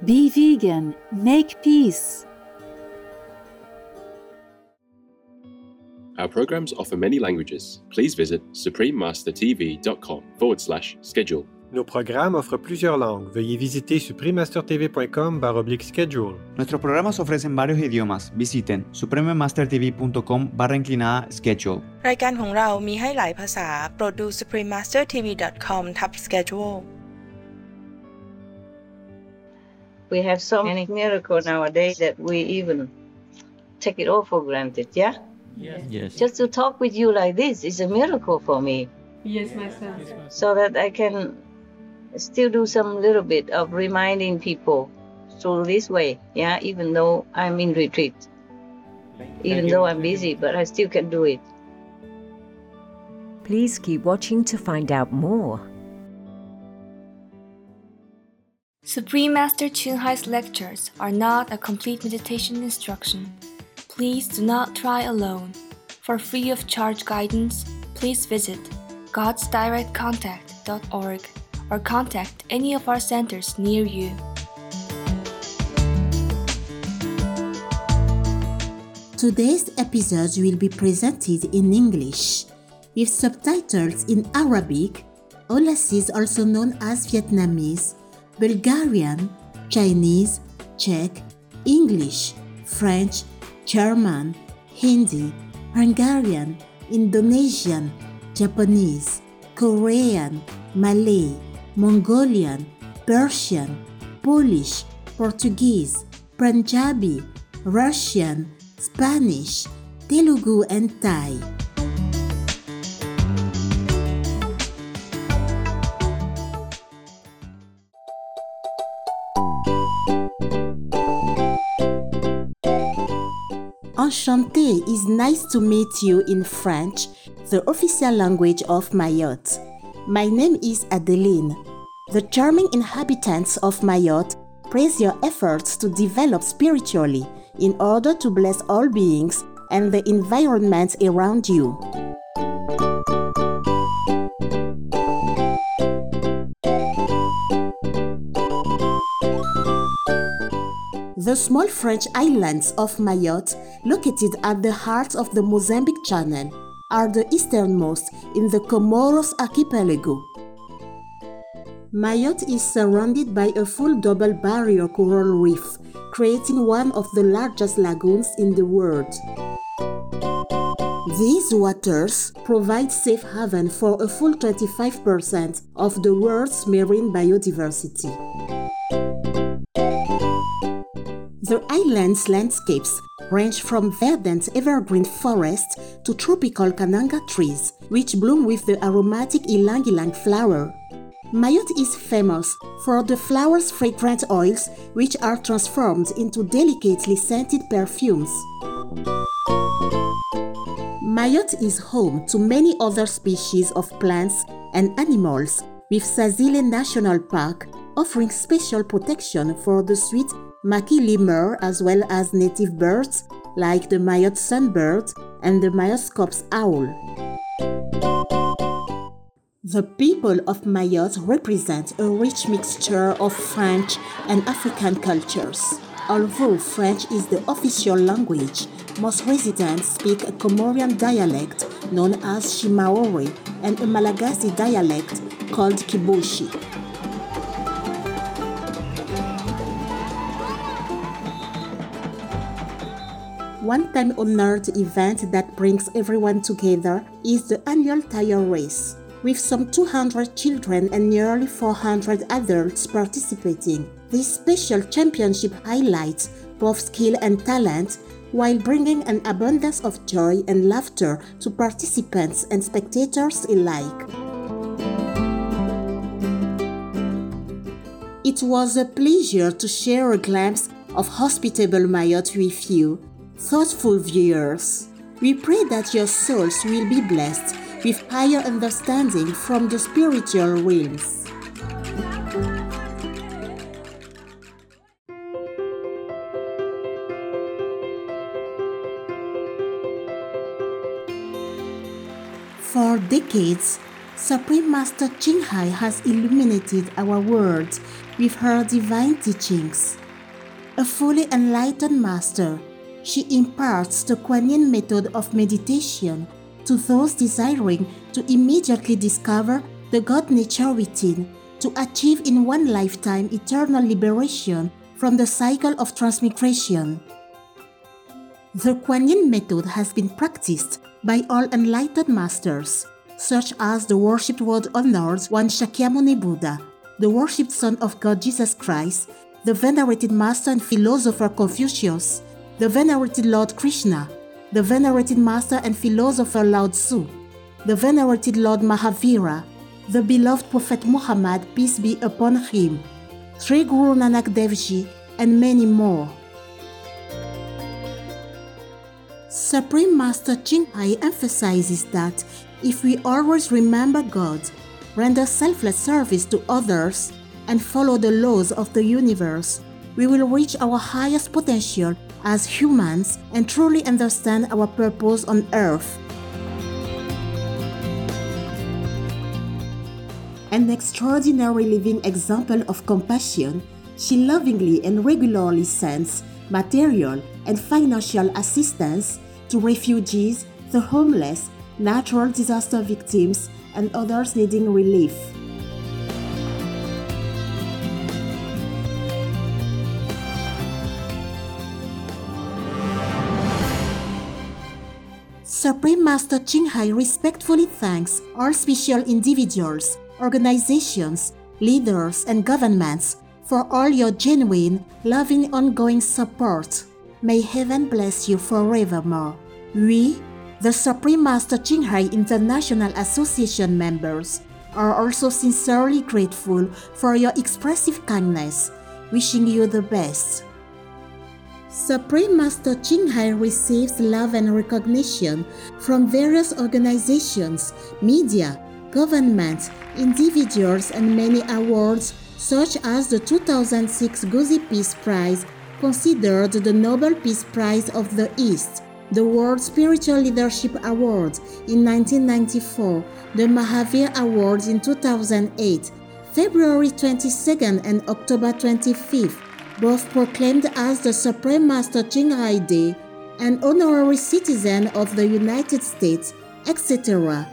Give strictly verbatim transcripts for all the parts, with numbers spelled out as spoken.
Be vegan, make peace. Our programs offer many languages. Please visit suprememastertv.com forward slash schedule. Nos programas offrent plusieurs langues. Veuillez visiter suprememastertv.com barra oblique schedule. Nuestros programas ofrecen varios idiomas. Visiten suprememastertv.com barra inclinada schedule. รายการของเรามีให้หลายภาษาโปรดดู suprememastertv dot com ทับ schedule We have so many miracles nowadays that we even take it all for granted, yeah? Yes. Yes. Just to talk with you like this is a miracle for me. Yes, myself. So that I can still do some little bit of reminding people through this way, yeah, even though I'm in retreat. Even though I'm busy, but I still can do it. Please keep watching to find out more. Supreme Master Ching Hai's lectures are not a complete meditation instruction. Please do not try alone. For free of charge guidance, please visit gods direct contact dot org or contact any of our centers near you. Today's episode will be presented in English, with subtitles in Arabic, Aulacese also known as Vietnamese, Bulgarian, Chinese, Czech, English, French, German, Hindi, Hungarian, Indonesian, Japanese, Korean, Malay, Mongolian, Persian, Polish, Portuguese, Punjabi, Russian, Spanish, Telugu, and Thai. Enchanté is nice to meet you in French, the official language of Mayotte. My name is Adeline. The charming inhabitants of Mayotte praise your efforts to develop spiritually in order to bless all beings and the environment around you. The small French islands of Mayotte, located at the heart of the Mozambique Channel, are the easternmost in the Comoros archipelago. Mayotte is surrounded by a full double barrier coral reef, creating one of the largest lagoons in the world. These waters provide safe haven for a full twenty-five percent of the world's marine biodiversity. The island's landscapes range from verdant evergreen forests to tropical kananga trees, which bloom with the aromatic ylang-ylang flower. Mayotte is famous for the flower's fragrant oils, which are transformed into delicately scented perfumes. Mayotte is home to many other species of plants and animals, with Sazile National Park offering special protection for the sweet maki lemur as well as native birds like the Mayotte sunbird and the Maioscops owl. The people of Mayotte represent a rich mixture of French and African cultures. Although French is the official language, most residents speak a Comorian dialect known as Shimaore and a Malagasy dialect called Kiboshi. One time-honored event that brings everyone together is the annual tire race, with some two hundred children and nearly four hundred adults participating. This special championship highlights both skill and talent while bringing an abundance of joy and laughter to participants and spectators alike. It was a pleasure to share a glimpse of hospitable Mayotte with you, thoughtful viewers. We pray that your souls will be blessed with higher understanding from the spiritual realms. For decades, Supreme Master Ching Hai has illuminated our world with her divine teachings. A fully enlightened master, she imparts the Kuan Yin method of meditation to those desiring to immediately discover the God nature within, to achieve in one lifetime eternal liberation from the cycle of transmigration. The Kuan Yin method has been practiced by all enlightened masters, such as the worshipped world-honored One Shakyamuni Buddha, the worshipped Son of God Jesus Christ, the venerated Master and Philosopher Confucius, the venerated Lord Krishna, the venerated Master and Philosopher Lao Tzu, the venerated Lord Mahavira, the beloved Prophet Muhammad, peace be upon him, Sri Guru Nanak Dev Ji, and many more. Supreme Master Ching Hai emphasizes that if we always remember God, render selfless service to others, and follow the laws of the universe, we will reach our highest potential as humans and truly understand our purpose on earth. An extraordinary living example of compassion, she lovingly and regularly sends material and financial assistance to refugees, the homeless, natural disaster victims, and others needing relief. Supreme Master Ching Hai respectfully thanks all special individuals, organizations, leaders, and governments for all your genuine, loving, ongoing support. May heaven bless you forevermore. We, the Supreme Master Ching Hai International Association members, are also sincerely grateful for your expressive kindness, wishing you the best. Supreme Master Ching Hai receives love and recognition from various organizations, media, governments, individuals, and many awards such as the two thousand six Guzi Peace Prize, considered the Nobel Peace Prize of the East, the World Spiritual Leadership Award in nineteen ninety-four, the Mahavir Awards in two thousand eight, February twenty-second and October twenty-fifth, both proclaimed as the Supreme Master Ching Hai Day, an honorary citizen of the United States, et cetera,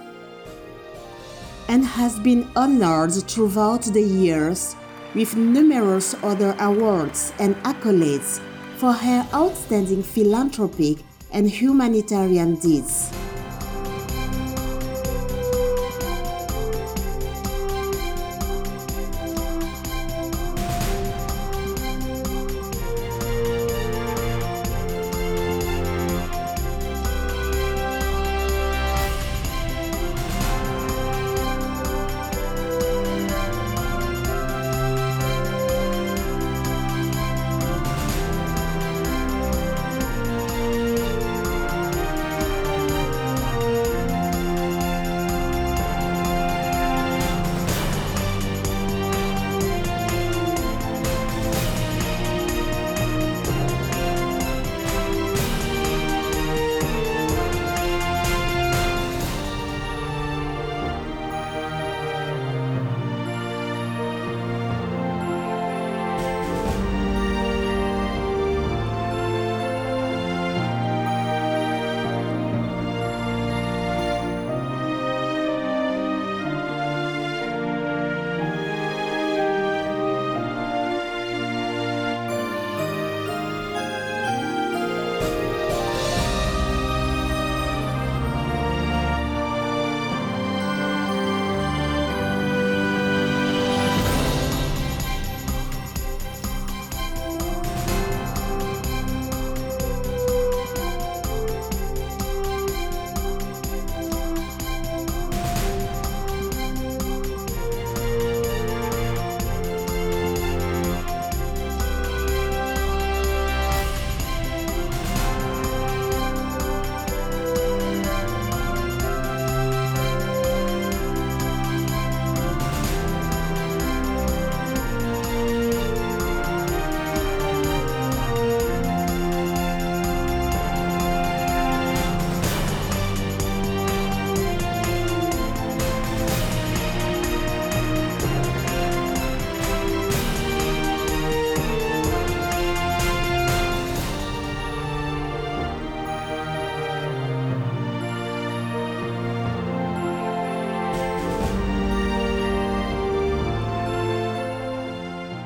and has been honored throughout the years with numerous other awards and accolades for her outstanding philanthropic and humanitarian deeds.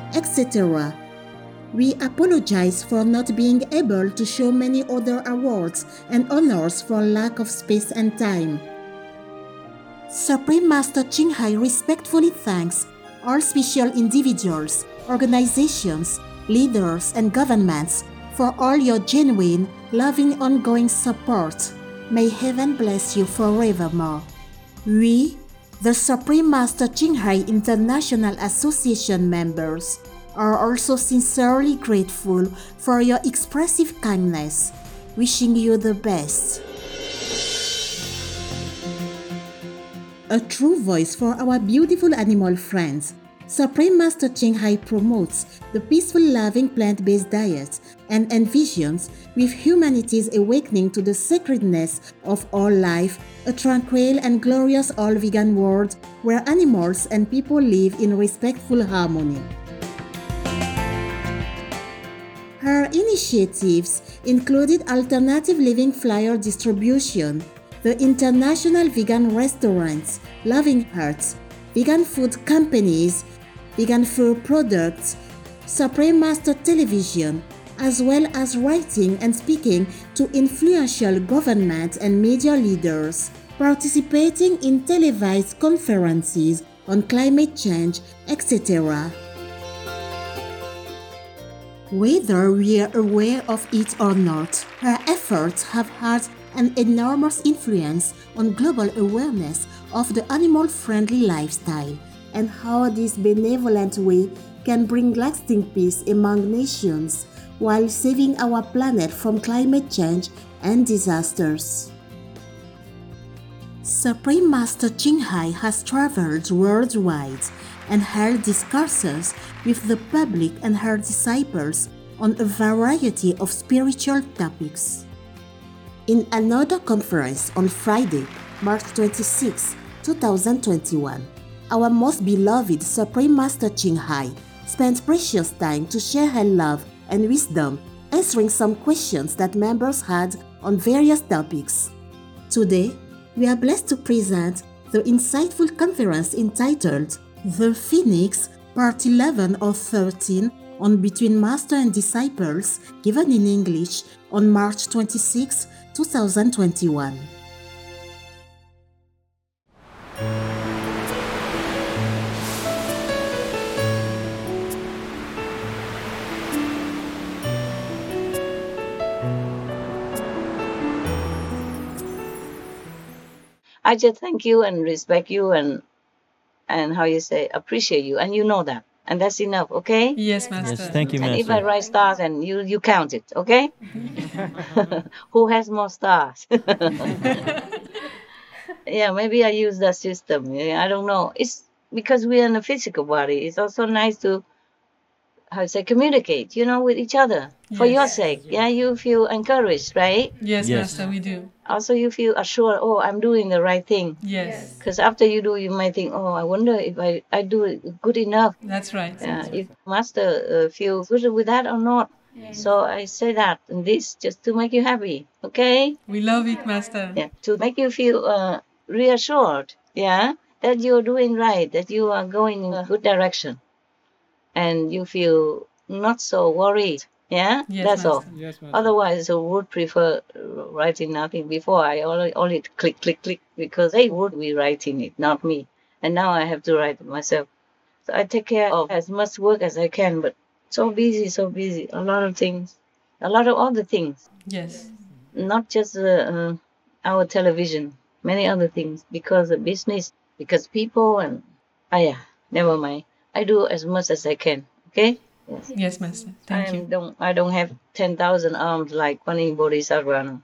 et cetera. We apologize for not being able to show many other awards and honors for lack of space and time. Supreme Master Ching Hai respectfully thanks all special individuals, organizations, leaders, and governments for all your genuine, loving, ongoing support. May heaven bless you forevermore. We, the Supreme Master Ching Hai International Association members, are also sincerely grateful for your expressive kindness, wishing you the best. A true voice for our beautiful animal friends, Supreme Master Ching Hai promotes the peaceful, loving plant-based diet and envisions with humanity's awakening to the sacredness of all life, a tranquil and glorious all-vegan world where animals and people live in respectful harmony. Her initiatives included alternative living flyer distribution, the International Vegan Restaurants, Loving Hearts, vegan food companies, vegan food products, Supreme Master Television, as well as writing and speaking to influential government and media leaders, participating in televised conferences on climate change, et cetera. Whether we are aware of it or not, her efforts have had an enormous influence on global awareness of the animal-friendly lifestyle and how this benevolent way can bring lasting peace among nations while saving our planet from climate change and disasters. Supreme Master Ching Hai has traveled worldwide and held discourses with the public and her disciples on a variety of spiritual topics. In another conference on Friday, March twenty-sixth, twenty twenty-one, our most beloved Supreme Master Ching Hai spent precious time to share her love and wisdom, answering some questions that members had on various topics. Today, we are blessed to present the insightful conference entitled The Phoenix, Part eleven or thirteen on Between Master and Disciples, given in English on March twenty-sixth, twenty twenty-one. I just thank you and respect you and and how you say appreciate you, and you know that, and that's enough. Okay? Yes, Master. Yes, thank you, And Master. if I write stars, and you you count it. Okay? Who has more stars? Yeah, maybe I use that system. Yeah, I don't know. It's because we're in a physical body. It's also nice to how to say communicate, you know, with each other for Yes. your sake. Yeah, you feel encouraged, right? Yes, Yes. Master, we do. Also, you feel assured. Oh, I'm doing the right thing. Yes, Because after you do, you might think, oh, I wonder if I, I do it good enough. that's right. Uh, if Master uh, feels good with that or not. So I say that and this just to make you happy, okay? We love it, Master. Yeah, to make you feel uh, reassured, yeah, that you're doing right, that you are going in a good direction, and you feel not so worried, yeah? Yes, That's all. Master. Yes, Master. Otherwise, I would prefer uh, writing nothing. Before, I only, only click, click, click, because they would be writing it, not me. And now I have to write it myself. So I take care of as much work as I can, but so busy, so busy. A lot of things, a lot of other things, Yes. not just uh, uh, our television, many other things, because of business, because people, and ah, yeah, never mind. I do as much as I can, okay? Yes. Yes, Master. Thank I you. don't I don't have ten thousand arms like Pani Bodhisattva.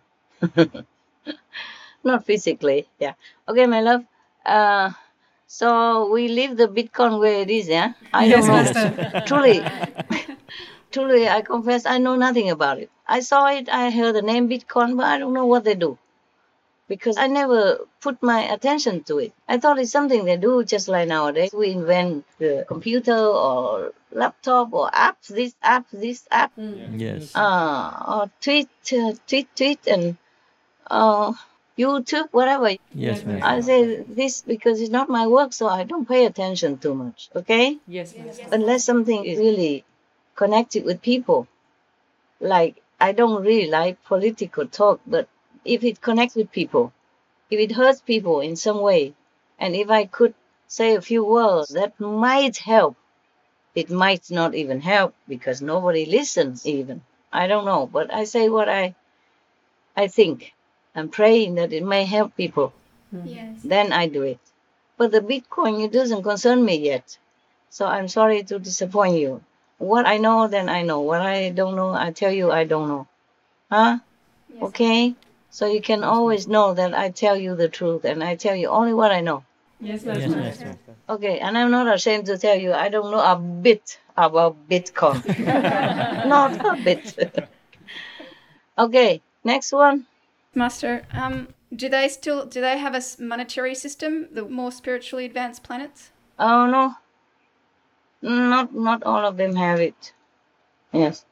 Not physically, yeah. Okay, my love. Uh, so we leave the Bitcoin where it is, yeah? I Yes, don't know. Master. Truly, truly, I confess I know nothing about it. I saw it, I heard the name Bitcoin, but I don't know what they do. Because I never put my attention to it. I thought it's something they do just like nowadays. We invent the computer or laptop or apps, this app, this app, Yes. uh, or tweet, uh, tweet, tweet, and uh, YouTube, whatever. Yes, Master. I say this because it's not my work, so I don't pay attention too much, okay? Yes, Master. Unless something is really connected with people. Like, I don't really like political talk, but if it connects with people, if it hurts people in some way, and if I could say a few words that might help, it might not even help because nobody listens even. I don't know, but I say what I I think. I'm praying that it may help people. Yes. Then I do it. But the Bitcoin, it doesn't concern me yet. So I'm sorry to disappoint you. What I know, then I know. What I don't know, I tell you I don't know. Huh? Yes. Okay? So you can always know that I tell you the truth and I tell you only what I know. Yes, Yes, Master. Master. Okay, and I'm not ashamed to tell you I don't know a bit about Bitcoin. Not a bit. Okay, next one. Master, um, do they still do they have a s- monetary system? The more spiritually advanced planets? Oh no, not not all of them have it. Yes.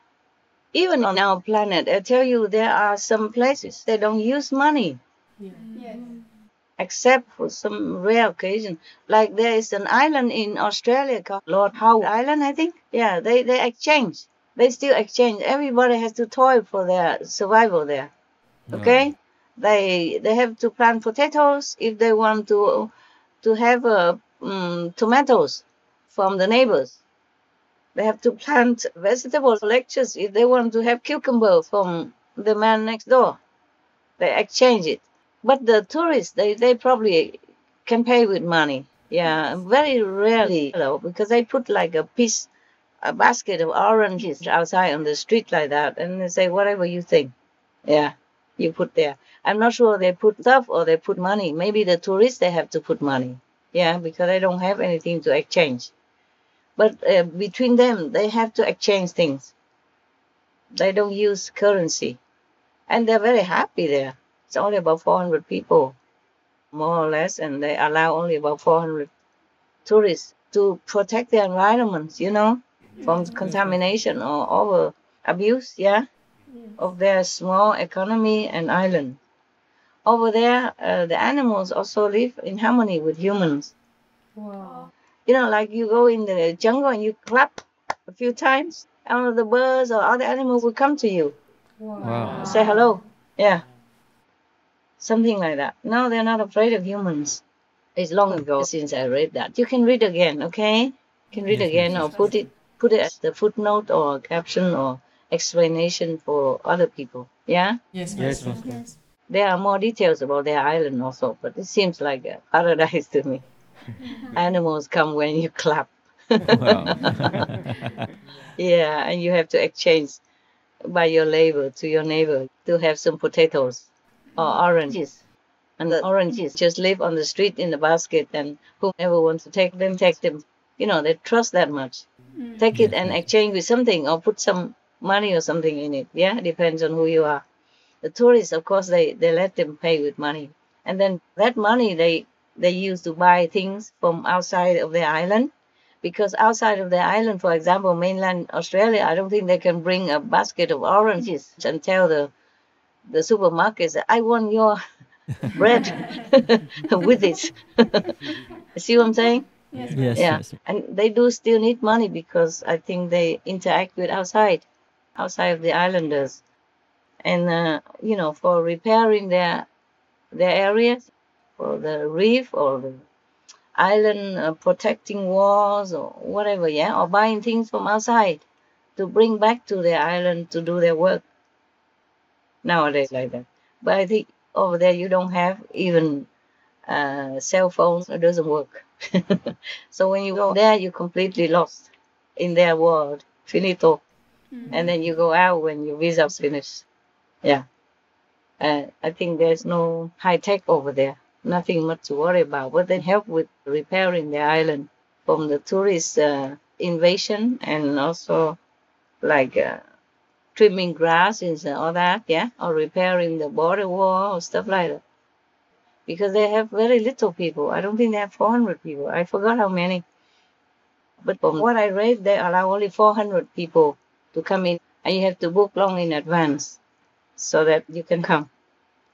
Even on our planet, I tell you, there are some places they don't use money, Yes. except for some rare occasion. Like there is an island in Australia called Lord Howe Island, I think. Yeah, they, they exchange. They still exchange. Everybody has to toil for their survival there. Okay? They they have to plant potatoes if they want to to have uh, um, tomatoes from the neighbors. They have to plant vegetable lectures if they want to have cucumber from the man next door. They exchange it. But the tourists, they, they probably can pay with money. Yeah, very rarely, though, because they put like a piece, a basket of oranges outside on the street like that, and they say, whatever you think. Yeah, you put there. I'm not sure they put stuff or they put money. Maybe the tourists, they have to put money. Yeah, because they don't have anything to exchange. But uh, between them, they have to exchange things. They don't use currency. And they're very happy there. It's only about four hundred people, more or less, and they allow only about four hundred tourists to protect the environment, you know, from contamination or over abuse, yeah, of their small economy and island. Over there, uh, the animals also live in harmony with humans. Wow. You know, like you go in the jungle and you clap a few times, and the birds or other animals will come to you. Wow. Say hello. Yeah. Something like that. No, they're not afraid of humans. It's long ago since I read that. You can read again, okay? You can read Yes, again yes, or yes. put it put it as the footnote or a caption or explanation for other people. Yeah? Yes, Yes, Master. Master. There are more details about their island also, but it seems like a paradise to me. Animals come when you clap. Wow. Yeah, and you have to exchange by your labor to your neighbor to have some potatoes or oranges. And the oranges just live on the street in the basket, and whoever wants to take them, take them. You know, they trust that much. Take it Yes, and yes. exchange with something or put some money or something in it. Yeah, it depends on who you are. The tourists, of course, they, they let them pay with money. And then that money they, they use to buy things from outside of their island. Because outside of their island, for example, mainland Australia, I don't think they can bring a basket of oranges and tell the the supermarkets, I want your bread with it. See what I'm saying? Yes. Yes, Yeah. yes. And they do still need money because I think they interact with outside, outside of the islanders. And, uh, you know, for repairing their their areas, for the reef or the island uh, protecting walls or whatever, yeah, or buying things from outside to bring back to their island to do their work nowadays like that. But I think over there you don't have even uh, cell phones, it doesn't work. So when you go there, you're completely lost in their world, finito. And then you go out when your visa's finished. Yeah. Uh, I think there's no high tech over there. Nothing much to worry about. But they help with repairing the island from the tourist uh, invasion and also like uh, trimming grass and all that, yeah, or repairing the border wall or stuff like that. Because they have very little people. I don't think they have four hundred people. I forgot how many. But from what I read, they allow only four hundred people to come in, and you have to book long in advance so that you can come.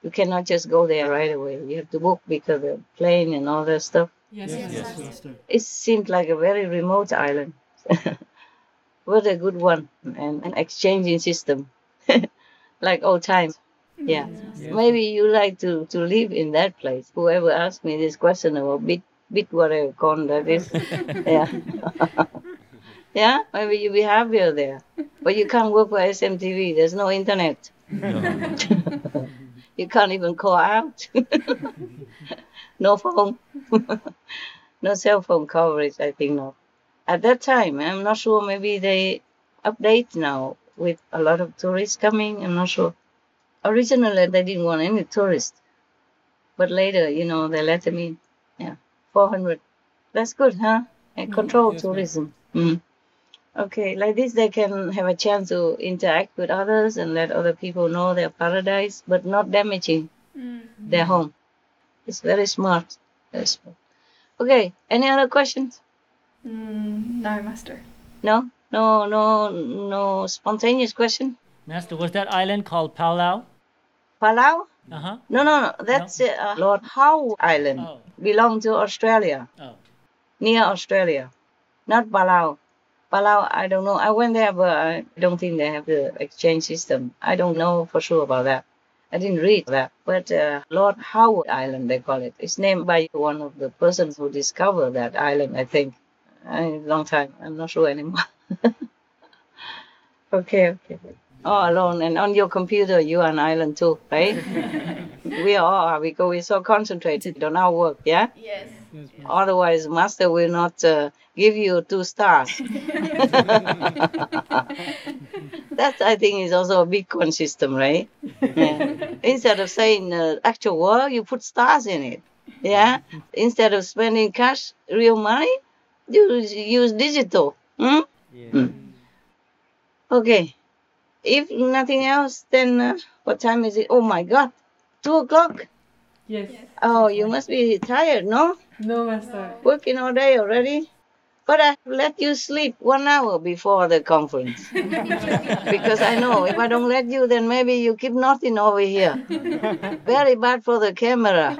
You cannot just go there right away. You have to book because of the plane and all that stuff. Yes, yes, yes, Master. It seemed like a very remote island. What a good one. And an exchanging system. Like old times. Yeah. Yes. Maybe you like to, to live in that place. Whoever asked me this question about bit, bit whatever con that is. Yeah. Yeah, maybe you'll be happier there. But you can't work for S M T V. There's no internet. No. You can't even call out. No phone. No cell phone coverage, I think not. At that time, I'm not sure, maybe they update now with a lot of tourists coming. I'm not sure. Originally, they didn't want any tourists. But later, you know, they let them in. Yeah, four hundred. That's good, huh? And control yes, tourism. Mm. Okay, like this, they can have a chance to interact with others and let other people know their paradise, but not damaging Mm. their home. It's very smart. Very smart. Okay, any other questions? Mm, no, Master. No? No, no, no spontaneous question? Master, was that island called Palau? Palau? Uh-huh. No, no, no. That's uh, Lord Howe Island. Oh. Belong to Australia. Oh. Near Australia. Not Palau. Palau, I don't know. I went there, but I don't think they have the exchange system. I don't know for sure about that. I didn't read that. But uh, Lord Howe Island, they call it. It's named by one of the persons who discovered that island, I think. A long time. I'm not sure anymore. Okay, okay. All alone. And on your computer, you are an island too, right? We all are because we're so concentrated on our work, yeah? Yes. Otherwise, Master will not uh, give you two stars. That, I think, is also a big con system, right? Yeah. Instead of saying uh, actual work, you put stars in it. Yeah? Instead of spending cash, real money, you use digital. Hmm? Yeah. Mm. Okay. If nothing else, then uh, what time is it? Oh my God. Two o'clock? Yes. Oh, you must be tired, no? No, Master. Working all day already? But I let you sleep one hour before the conference. Because I know if I don't let you, then maybe you keep nothing over here. Very bad for the camera.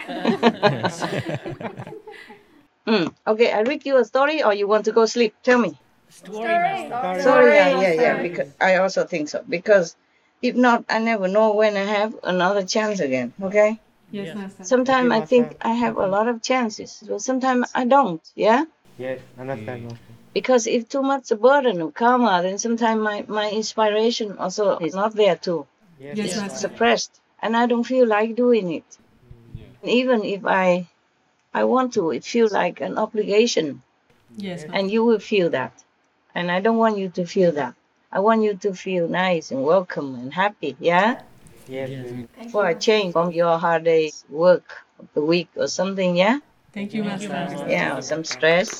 mm. Okay, I read you a story or you want to go sleep? Tell me. Story, Master. Sorry, yeah, yeah, yeah. Because I also think so. Because if not, I never know when I have another chance again. Okay? Yes, Master. Sometimes I think I have a lot of chances, but sometimes I don't. Yeah? Yes, understand, Master. Because if too much a burden of karma, then sometimes my, my inspiration also is not there too. Yes, Yes, It's Master. suppressed. And I don't feel like doing it. Even if I I want to, it feels like an obligation. Yes, Master. And you will feel that. And I don't want you to feel that. I want you to feel nice and welcome and happy, yeah? Yes. Thank For a you. change from your hard day's work of the week or something, yeah? Thank you, Master. Yeah, or some stress.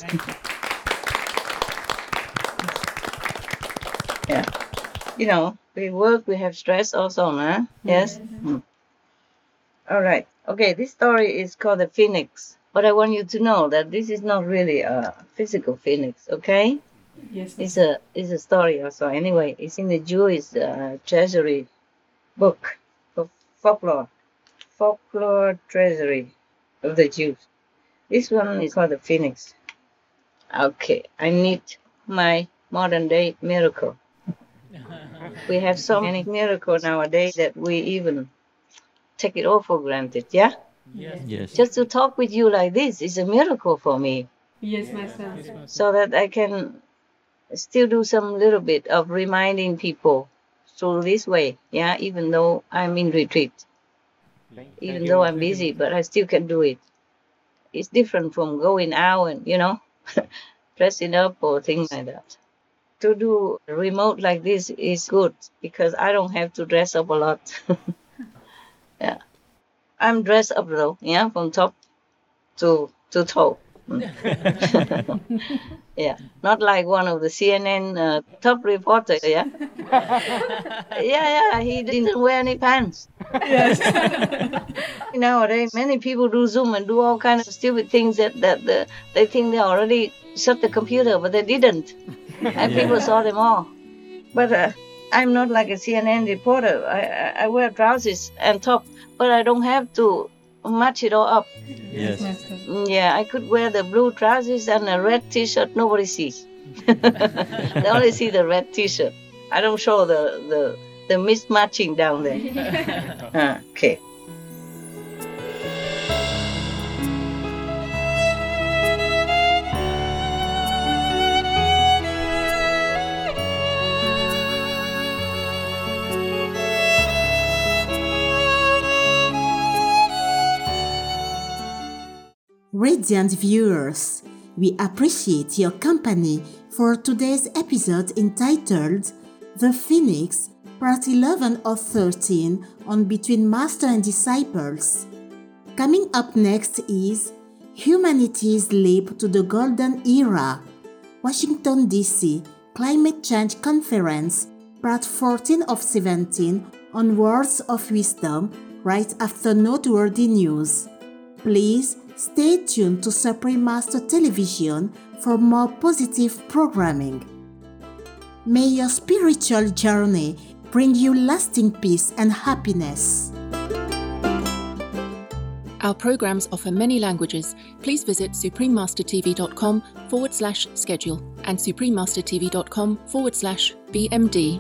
Yeah. You know, we work, we have stress also, huh? Yes? Mm. All right. Okay, this story is called the Phoenix. But I want you to know that this is not really a physical phoenix, okay? Yes, It's a it's a story also. Anyway, it's in the Jewish uh, treasury book of folklore, folklore treasury of the Jews. This one is called the Phoenix. Okay, I need my modern day miracle. We have so many miracles nowadays that we even take it all for granted. Yeah. Yes. Yes. Just to talk with you like this is a miracle for me. Yes, Master. So that I can still do some little bit of reminding people through this way, yeah, even though I'm in retreat, even though I'm busy, but I still can do it. It's different from going out and, you know, dressing up or things like that. To do remote like this is good because I don't have to dress up a lot. Yeah, I'm dressed up though, yeah, from top to to toe. Yeah, not like one of the C N N uh, top reporters. Yeah, yeah, yeah. He didn't wear any pants. Yes. Nowadays, many people do Zoom and do all kinds of stupid things that that the, they think they already shut the computer, but they didn't, and Yeah. people saw them all. But uh, I'm not like a C N N reporter. I, I, I wear trousers and top, but I don't have to match it all up. Yes. Yeah, I could wear the blue trousers and a red t-shirt. Nobody sees. They only see the red t-shirt. I don't show the, the, the mismatching down there. uh, okay. Radiant viewers, we appreciate your company for today's episode entitled The Phoenix, Part eleven of thirteen on Between Master and Disciples. Coming up next is Humanity's Leap to the Golden Era, Washington, D C Climate Change Conference, Part fourteen of seventeen on Words of Wisdom, right after noteworthy news. Please stay tuned to Supreme Master Television for more positive programming. May your spiritual journey bring you lasting peace and happiness. Our programs offer many languages. Please visit suprememastertv.com forward slash schedule and suprememastertv.com forward slash BMD.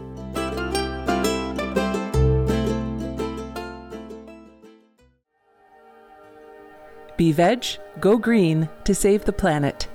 Be veg, go green to save the planet.